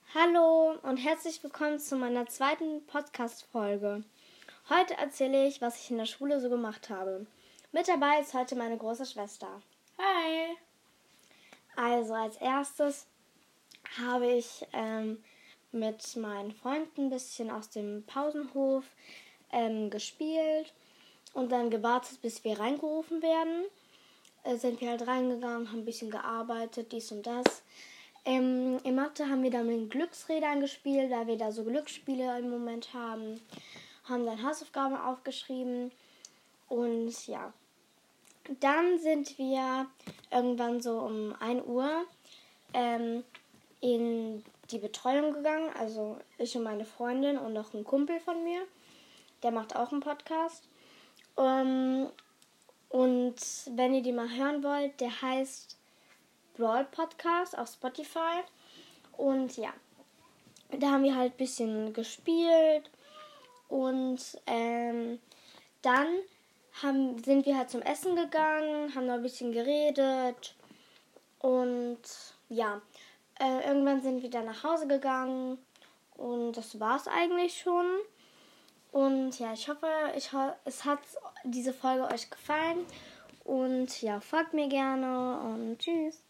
Hallo und herzlich willkommen zu meiner zweiten Podcast-Folge. Heute erzähle ich, was ich in der Schule so gemacht habe. Mit dabei ist heute meine große Schwester. Hi! Also als erstes habe ich mit meinen Freunden ein bisschen aus dem Pausenhof gespielt und dann gewartet, bis wir reingerufen werden. Sind wir halt reingegangen, haben ein bisschen gearbeitet, dies und das. In Mathe haben wir dann mit den Glücksrädern gespielt, da wir da so Glücksspiele im Moment haben. Haben dann Hausaufgaben aufgeschrieben. Und ja, dann sind wir irgendwann so um 1 Uhr in die Betreuung gegangen. Also ich und meine Freundin und noch ein Kumpel von mir. Der macht auch einen Podcast. Und wenn ihr die mal hören wollt, der heißt Brawl Podcast auf Spotify. Und ja, da haben wir halt ein bisschen gespielt. Und dann sind wir halt zum Essen gegangen, haben noch ein bisschen geredet. Und ja, irgendwann sind wir dann nach Hause gegangen. Und das war's eigentlich schon. Und ja, ich hoffe, es hat diese Folge euch gefallen. Und ja, folgt mir gerne und tschüss.